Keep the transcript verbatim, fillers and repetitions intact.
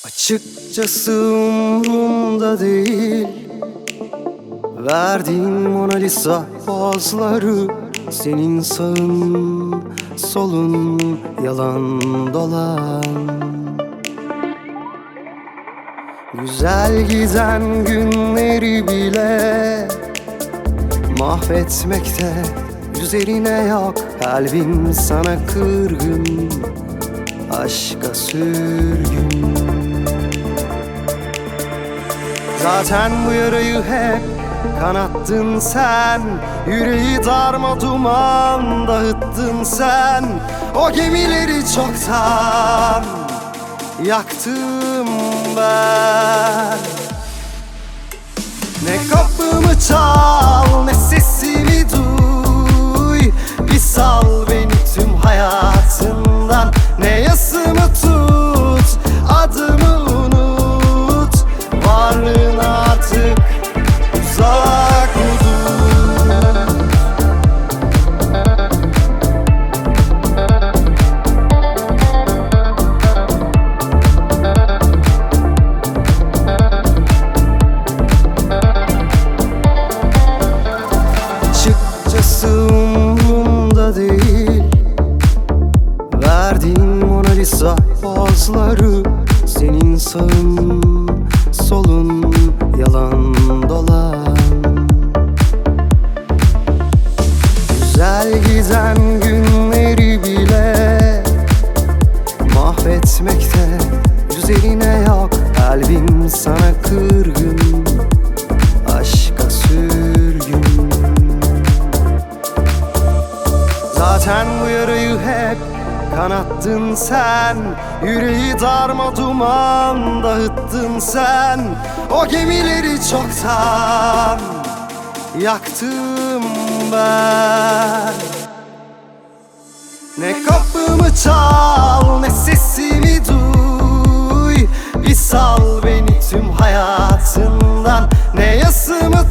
Açıkçası umurumda değil verdiğin Mona Lisa pozları. Senin sağın solun yalan dolan. Güzel giden günleri bile mahvetmekte üzerine yok. Kalbim sana kırgın, aşka sürgün. Zaten bu yarayı hep kanattın sen. Yüreği darma duman dağıttın sen. O gemileri çoktan yaktım ben. Ne kapımı çal ne sesimi duy. Bir sal beni tüm hayatından. Ne yasımı tut, adımı unut. Varlığın artık uzak mı dur? Açıkçası umurumda değil verdiğin Mona Lisa pozları. Senin sağın solun yalan dolan. Güzel giden günleri bile mahvetmekte üzerine yok. Kalbim sana kırgın, aşka sürgün. Zaten bu yarayı hep kanattın sen. Yüreği darma duman dağıttın sen. O gemileri çoktan yaktım ben. Ne kapımı çal ne sesimi duy. Bir sal beni tüm hayatından. Ne yasımı